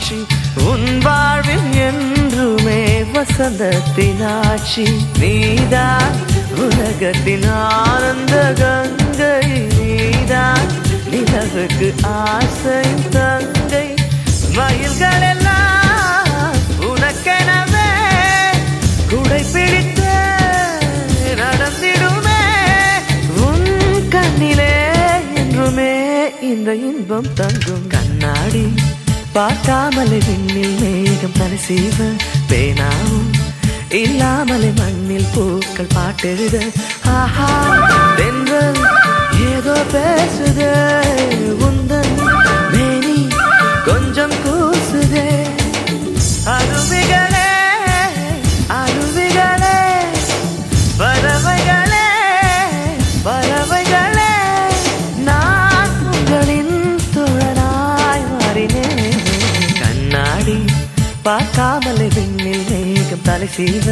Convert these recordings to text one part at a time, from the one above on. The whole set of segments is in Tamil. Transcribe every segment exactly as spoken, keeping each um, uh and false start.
காட்சி உன் வாழ்வில் என்றுமே வசந்தத்தின் ஆட்சி நீதான் உலகத்தின் ஆனந்த கங்கை நீதான் நிலவுக்கு ஆசை தங்கை மயில்கள் எல்லாம் உனக்கெனவே குடை பிடித்து நடந்திடுமே உன் கண்ணிலே என்றுமே இந்த இன்பம் தங்கும் கண்ணாடி பார்க்காமலே விண்ணில் மேகம் தலை சீவ பேனாவும் இல்லாமலே மண்ணில் பூக்கள் பாட்டெழுத ஆஹா தென்றல் ஏதோ பேசுதே உந்தன் மேனி கொஞ்சம் கூசுதே அருவிகளே அருவிகளே பறவைகளே பறவைகளே நான் உங்களின் தோழனாய் மாறினேன் கண்ணாடி பார்க்காமலே விண்ணில் மேகம் தலை சீவ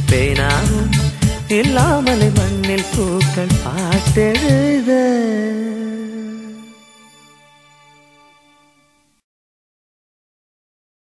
பேனாவும் இல்லாமலே மண்ணில் பூக்கள் பாட்டெழுத